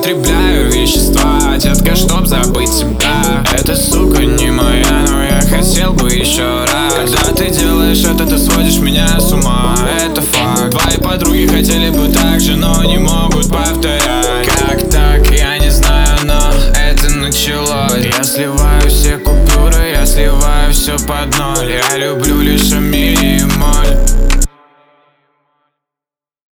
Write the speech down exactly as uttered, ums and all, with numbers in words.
употребляю вещества, детка, чтоб забыть тебя. Эта сука не моя, но я хотел бы еще раз. Когда ты делаешь это, ты сводишь меня с ума, это факт. Твои подруги хотели бы так же, но не могут повторять. Как так, я не знаю, но это началось. Я сливаю все купюры, я сливаю все под ноль. Я люблю лишь аминь и моль.